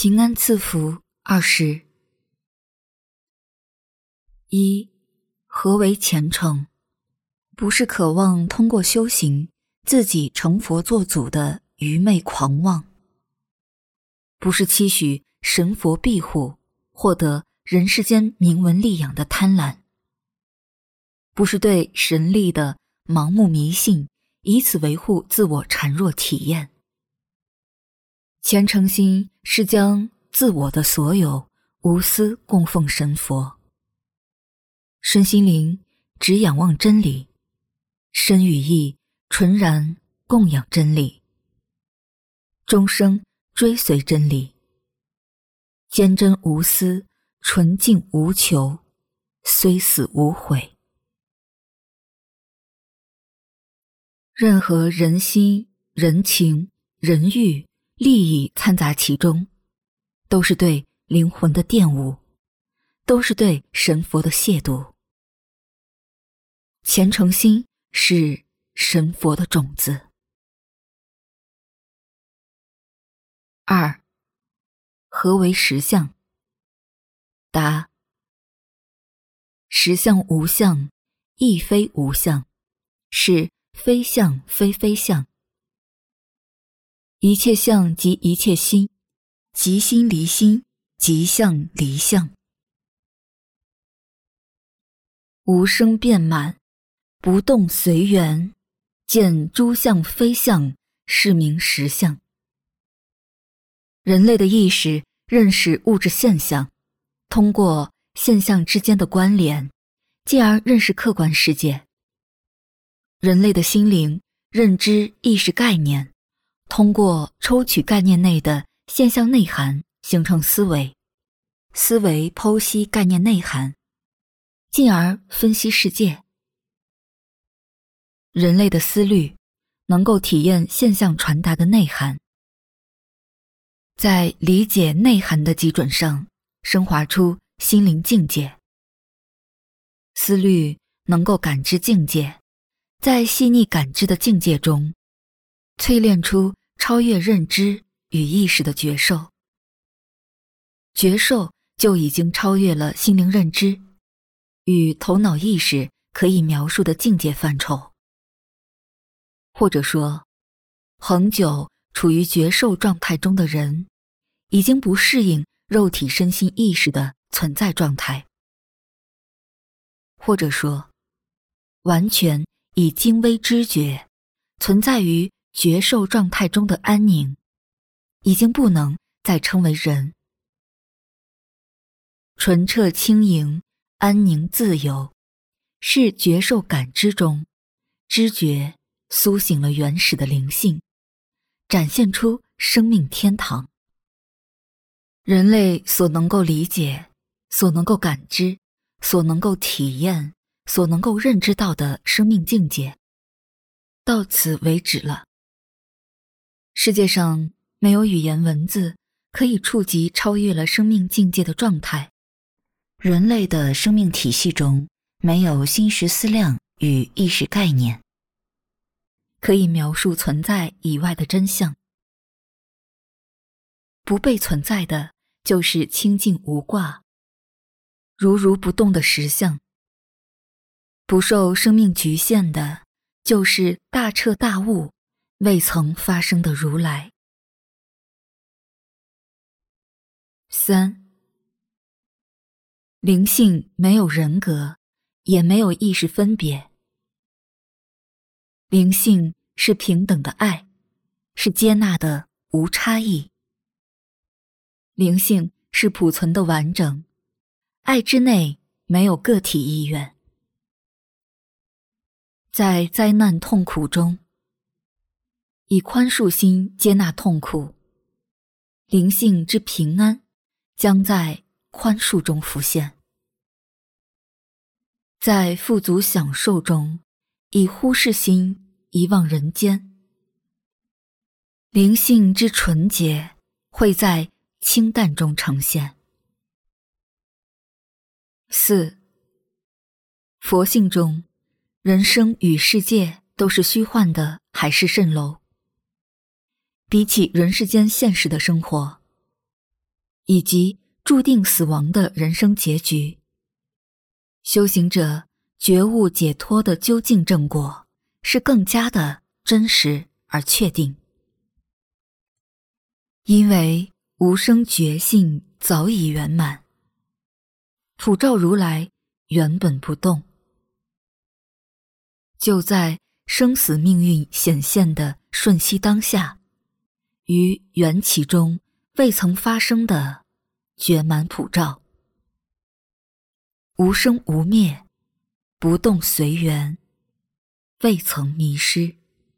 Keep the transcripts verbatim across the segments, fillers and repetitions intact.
平安赐福二十。一，何为虔诚？不是渴望通过修行自己成佛做祖的愚昧狂妄，不是期许神佛庇护获得人世间名闻利养的贪婪，不是对神力的盲目迷信，以此维护自我孱弱体验。虔诚心是将自我的所有无私供奉神佛，身心灵只仰望真理，身与意纯然供养真理，终生追随真理，坚贞无私，纯净无求，虽死无悔。任何人心、人情、人欲、利益掺杂其中，都是对灵魂的玷污，都是对神佛的亵渎。虔诚心是神佛的种子。二，何为实相？答：实相无相，亦非无相，是非相非非相。一切相即一切心，即心离心，即相离相。无生遍满，不动随缘，见诸相非相，是名实相。人类的意识认识物质现象，通过现象之间的关联，进而认识客观世界。人类的心灵认知意识概念，通过抽取概念内的现象内涵形成思维，思维剖析概念内涵，进而分析世界。人类的思虑能够体验现象传达的内涵，在理解内涵的基准上升华出心灵境界。思虑能够感知境界，在细腻感知的境界中淬炼出超越认知与意识的觉受。觉受就已经超越了心灵认知与头脑意识可以描述的境界范畴。或者说，恒久处于觉受状态中的人，已经不适应肉体身心意识的存在状态。或者说，完全以精微知觉存在于觉受状态中的安宁，已经不能再称为人。纯澈轻盈，安宁自由，是觉受感知中知觉苏醒了原始的灵性，展现出生命天堂。人类所能够理解，所能够感知，所能够体验，所能够认知到的生命境界，到此为止了。世界上没有语言文字可以触及超越了生命境界的状态。人类的生命体系中没有心识思量与意识概念，可以描述存在以外的真相。不被存在的就是清净无挂，如如不动的实相。不受生命局限的就是大彻大悟未曾发生的如来。三，灵性没有人格，也没有意识分别。灵性是平等的爱，是接纳的无差异。灵性是普存的完整，爱之内没有个体意愿。在灾难痛苦中，以宽恕心接纳痛苦，灵性之平安将在宽恕中浮现。在富足享受中，以忽视心遗忘人间，灵性之纯洁会在清淡中呈现。四，佛性中，人生与世界都是虚幻的海市蜃楼。比起人世间现实的生活， 以及注定死亡的人生结局。修行者觉悟解脱的究竟正果是更加的真实而确定。因为无生觉性早已圆满，普照如来原本不动。就在生死命运显现的瞬息当下，于缘起中未曾发生的觉满普照，无生无灭，不动随缘，未曾迷失。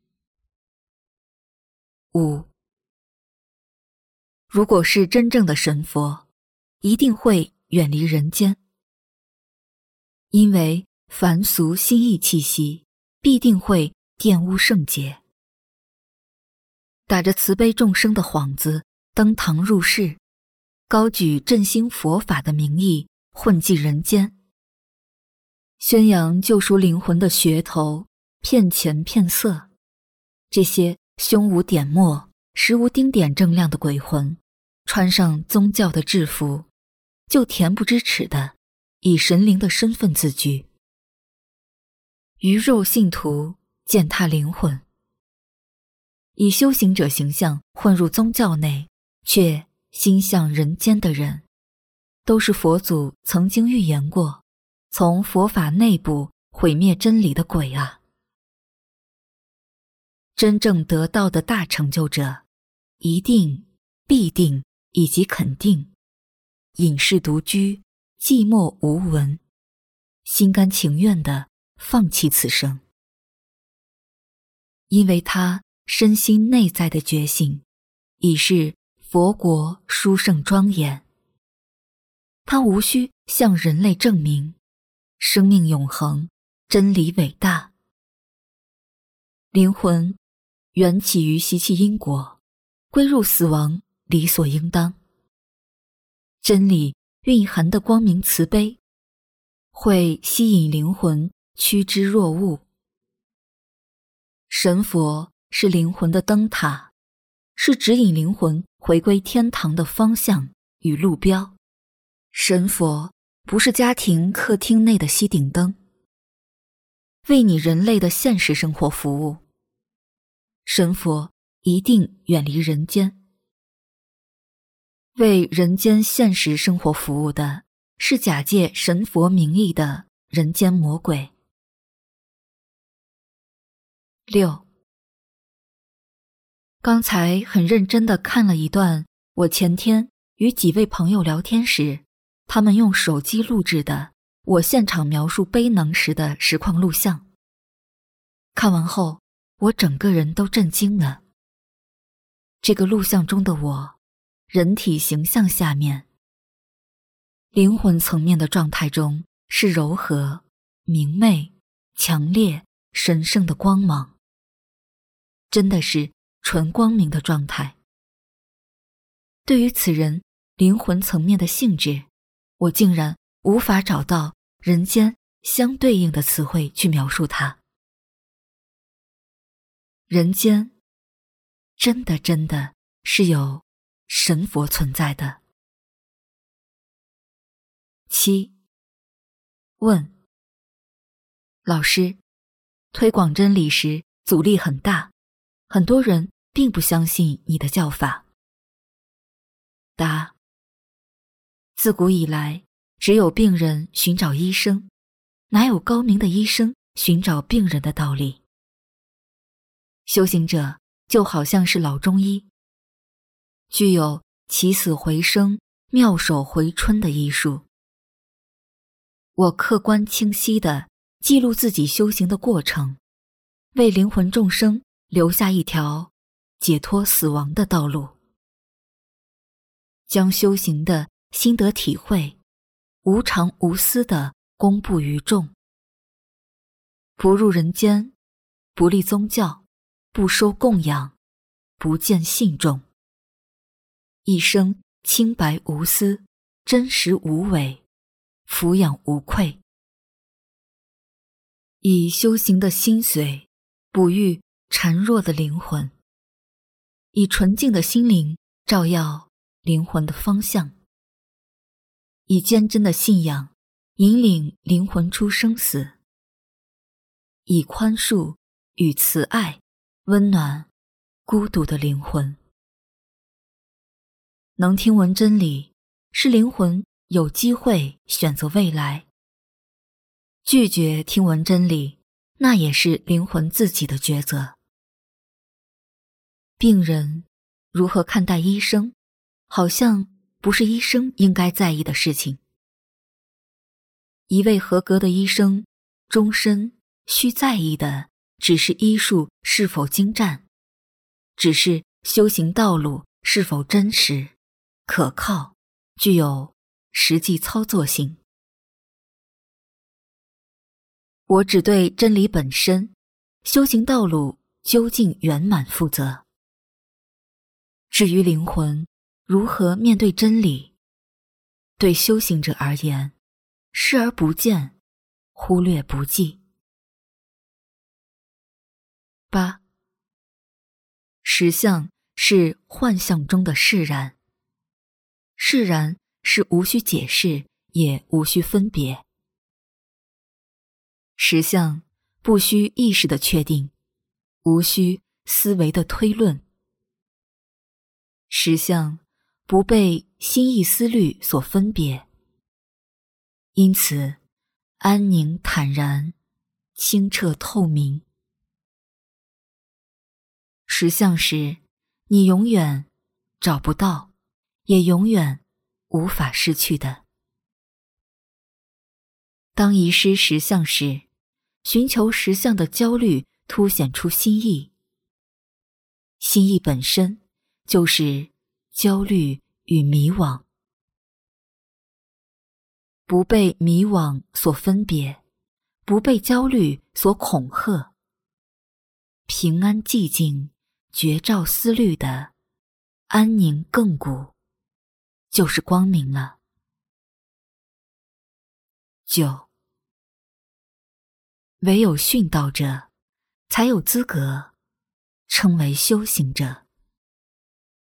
五，如果是真正的神佛，一定会远离人间，因为凡俗心意气息必定会玷污圣洁。打着慈悲众生的幌子登堂入室，高举振兴佛法的名义混迹人间，宣扬救赎灵魂的噱头，骗钱骗色，这些胸无点墨实无丁点正量的鬼魂，穿上宗教的制服，就恬不知耻地以神灵的身份自居。鱼肉信徒践踏灵魂，以修行者形象混入宗教内，却心向人间的人，都是佛祖曾经预言过从佛法内部毁灭真理的鬼啊！真正得道的大成就者，一定、必定以及肯定，隐士独居，寂寞无闻，心甘情愿地放弃此生。因为他身心内在的觉醒，已是佛国殊胜庄严。他无需向人类证明，生命永恒，真理伟大。灵魂缘起于习气因果，归入死亡理所应当。真理蕴含的光明慈悲，会吸引灵魂趋之若鹜。神佛是灵魂的灯塔，是指引灵魂回归天堂的方向与路标。神佛不是家庭客厅内的吸顶灯，为你人类的现实生活服务。神佛一定远离人间，为人间现实生活服务的是假借神佛名义的人间魔鬼。六，刚才很认真地看了一段我前天与几位朋友聊天时，他们用手机录制的我现场描述悲能时的实况录像。看完后，我整个人都震惊了。这个录像中的我，人体形象下面，灵魂层面的状态中是柔和、明媚、强烈、神圣的光芒，真的是纯光明的状态。对于此人灵魂层面的性质，我竟然无法找到人间相对应的词汇去描述它。人间真的真的是有神佛存在的。七，问老师，推广真理时阻力很大，很多人并不相信你的教法。答：自古以来，只有病人寻找医生，哪有高明的医生寻找病人的道理？修行者就好像是老中医，具有起死回生、妙手回春的医术。我客观清晰地记录自己修行的过程，为灵魂众生留下一条解脱死亡的道路，将修行的心得体会无偿无私地公布于众。不入人间，不立宗教，不收供养，不见信众，一生清白无私，真实无伪，俯仰无愧。以修行的心髓哺育孱弱的灵魂，以纯净的心灵照耀灵魂的方向，以坚贞的信仰引领灵魂出生死，以宽恕与慈爱温暖孤独的灵魂。能听闻真理，是灵魂有机会选择未来；拒绝听闻真理，那也是灵魂自己的抉择。病人如何看待医生，好像不是医生应该在意的事情。一位合格的医生，终身需在意的只是医术是否精湛，只是修行道路是否真实、可靠，具有实际操作性。我只对真理本身、修行道路究竟圆满负责。至于灵魂如何面对真理，对修行者而言，视而不见，忽略不计。八，实相是幻象中的释然，释然是无需解释，也无需分别。实相不需意识的确定，无需思维的推论。实相不被心意思虑所分别，因此安宁坦然，清澈透明。实相时，你永远找不到，也永远无法失去的。当遗失实相时，寻求实相的焦虑凸显出心意，心意本身就是焦虑与迷惘。不被迷惘所分别，不被焦虑所恐吓，平安寂静，绝照思虑的安宁亘古，就是光明了。九，唯有殉道者，才有资格称为修行者。